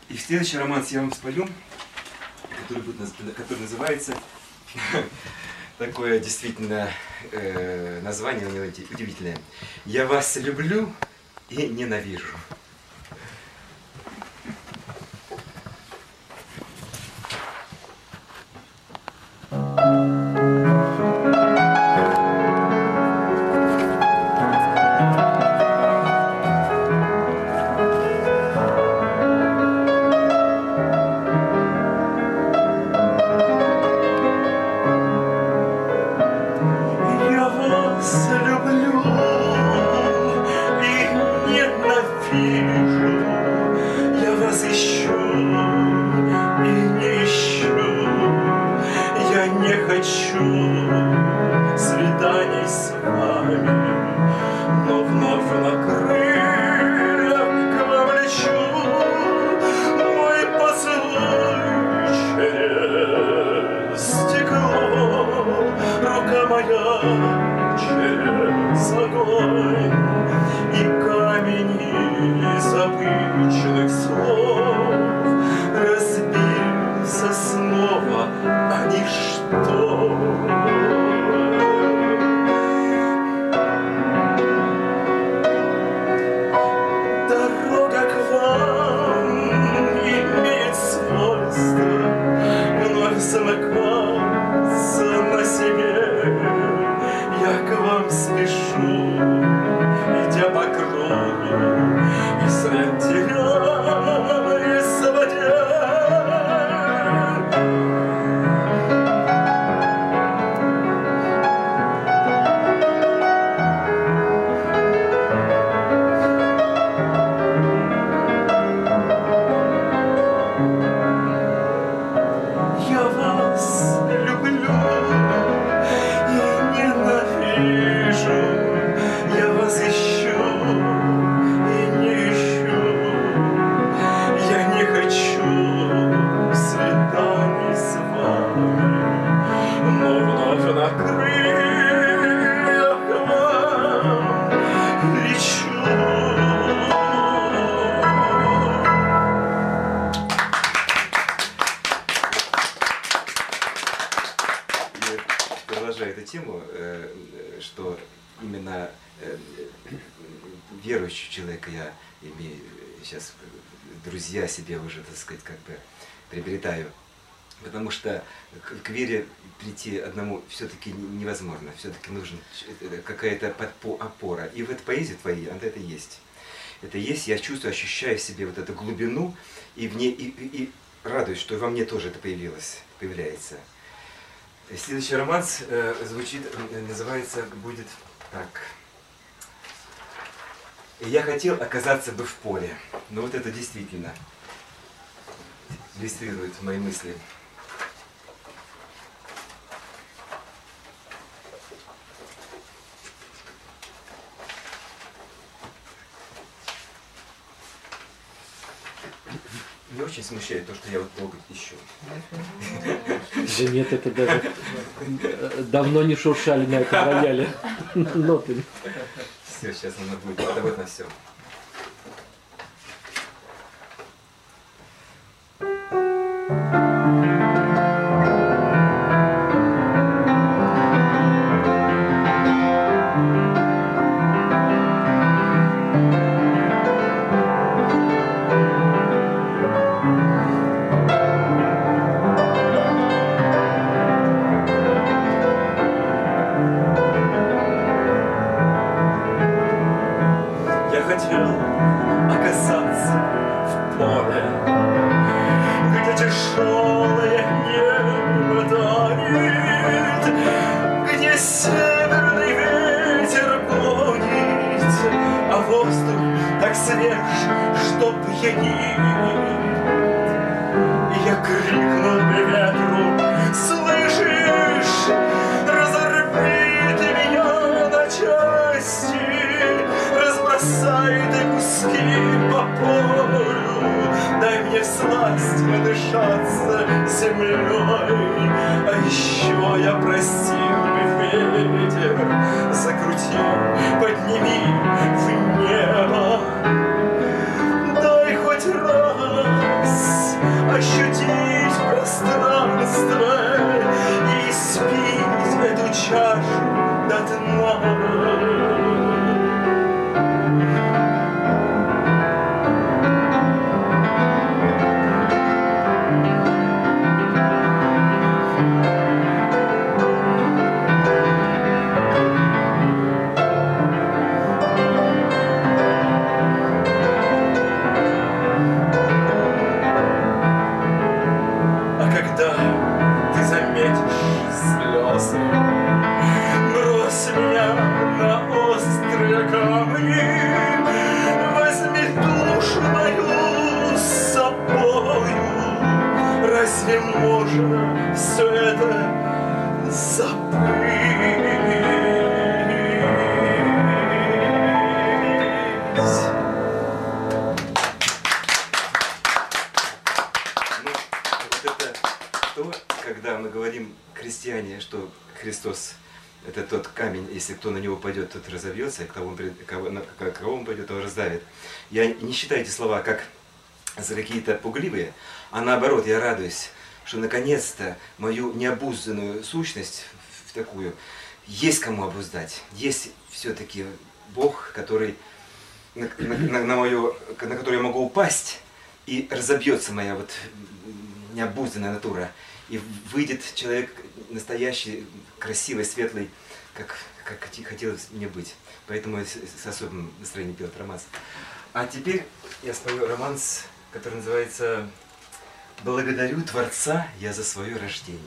И следующий романс я вам спою, который называется, такое действительно название у него удивительное. «Я вас люблю и ненавижу». Продолжая эту тему, что именно верующего человека я имею сейчас, друзья себе уже, так сказать, как бы приобретаю. Потому что к вере прийти одному все-таки невозможно, все-таки нужна какая-то опора. И в этой поэзии твоей она это есть. Это есть, я чувствую, ощущаю в себе вот эту глубину, и радуюсь, что во мне тоже это появляется. Следующий романс называется, будет так. «Я хотел оказаться бы в поле». Но вот это действительно иллюстрирует мои мысли. Меня очень смущает то, что я вот долго ищу. Да нет, это даже давно не шуршали на этом рояле ноты. Все, сейчас нужно будет отдавать на все. Подними в небо, дай хоть раз Разве можно все это забыть? Когда мы говорим, христиане, что Христос – это тот камень, если кто на него пойдет, тот разобьется, и кого он пойдет, того раздавит. Я не считаю эти слова как за какие-то пугливые, а наоборот, я радуюсь, что наконец-то мою необузданную сущность в такую есть кому обуздать. Есть все-таки Бог, который, на который я могу упасть, и разобьется моя вот необузданная натура. И выйдет человек настоящий, красивый, светлый, как хотелось мне быть. Поэтому я с особым настроением пел этот романс. А теперь я спою романс, который называется «Благодарю Творца я за свое рождение».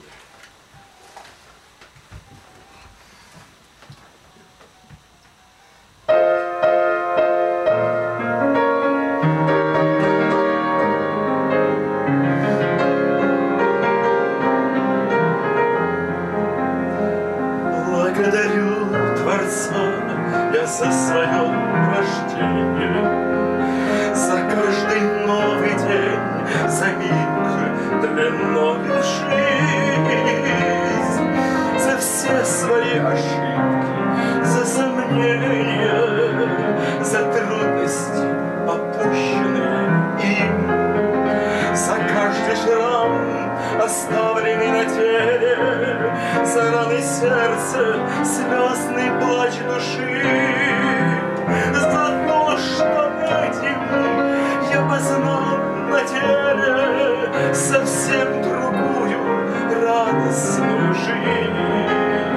Благодарю Творца я за свое рождение, за каждый новый день, за миг длиною в жизнь, за все свои ошибки, за сомнения, за трудности, попущенные им, за каждый шрам, оставленный на теле, за раны сердца, слезный плач души, за то, что этим я познал на теле совсем другую радостную жизнь.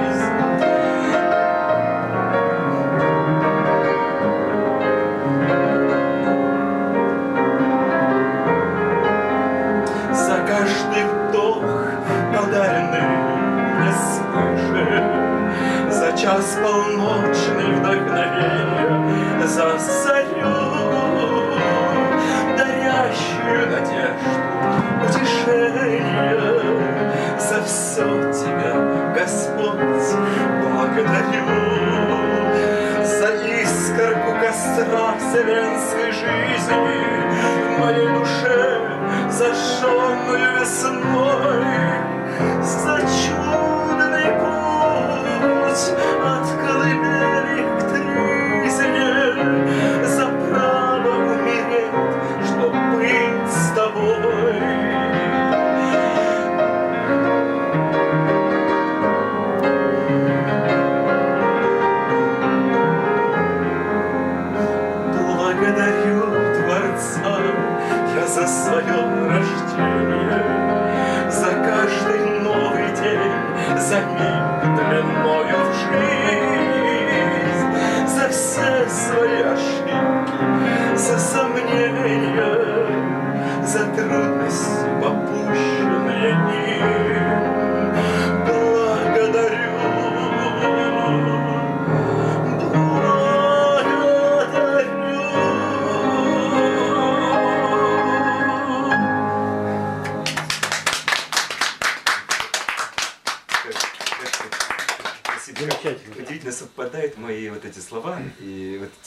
За каждый вдох, подаренный мне свыше, за час полночный вдохновения, за зарю, дарящую надежду, утешение, за все тебя, Господь, благодарю, за искорку костра вселенской жизни в моей душе, зажженную весной, за чудный путь от колыбели к тризне, за право умереть, чтоб быть с тобой. Благодарю Творца я за свое рождение, за каждый новый день, за миг длиною в жизнь, за все свои ошибки, за сомнения, за трудности, попущенные им. Благодарю. Замечательно. Удивительно совпадают мои вот эти слова и вот